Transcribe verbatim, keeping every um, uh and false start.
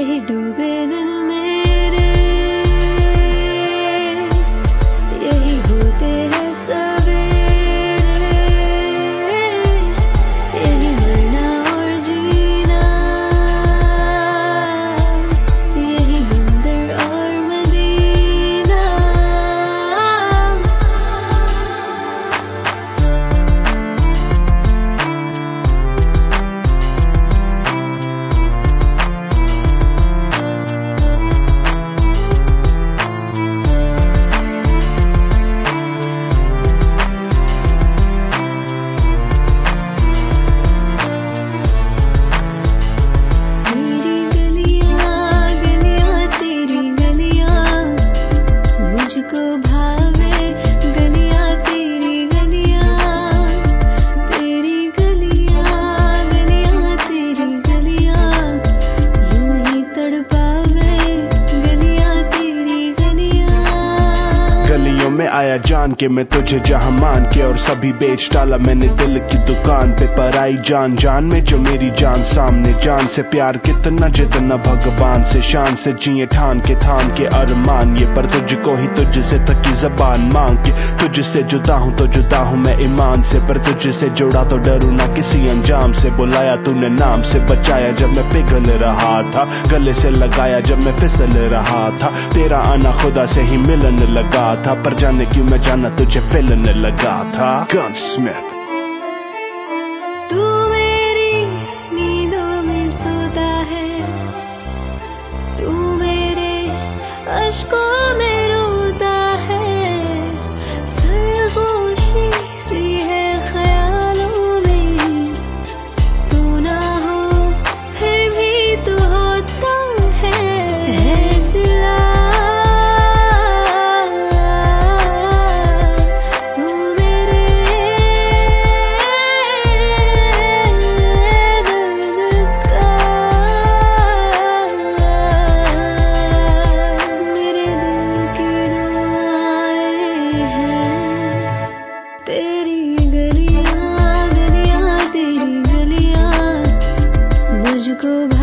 यही डूबे दिन मेरे, यही होते हैं सवेरे, यही मरना और जीना, यही मंदिर और मदीना। मुझको भावे गलियां तेरी गलियां, तेरी गलियां, गलियां तेरी गलियां, यूं ही तड़पावे गलियां तेरी गलियां। गलियों में आया जान के मैं तुझे जहां मान के, और सभी बेच डाला मैंने दिल की दुकान पे। पर आई जान जान में जो मेरी जान सामने, जान से प्यार कितना जितना भगवान से, शान से जिए ठान के थाम के अरमान ये, पर तुझको ही तुझसे थकी जबान मांग के। तुझसे जुदा हूं तो जुदा हूं मैं ईमान से, पर तुझसे जुड़ा तो डरूं ना किसी अंजाम से। बुलाया तूने नाम से, बचाया जब मैं पिघल रहा था, गले से लगाया जब मैं फिसल रहा था। तेरा आना खुदा से ही मिलन लगा था, पर जाने क्यों मैं जाना तुझे फिलन लगा था। गनस्मिथ। तू मेरी नींदों में सोता है, तू मेरे अश्कों में रोता है, सरगोशी सी है ख्यालों में, तू ना हो फिर भी तू होता है। है दिला तू मेरे दर्द का, मेरे दिल की दुआएं हैं। तेरी गलियां गलियां तेरी गलियां मुझको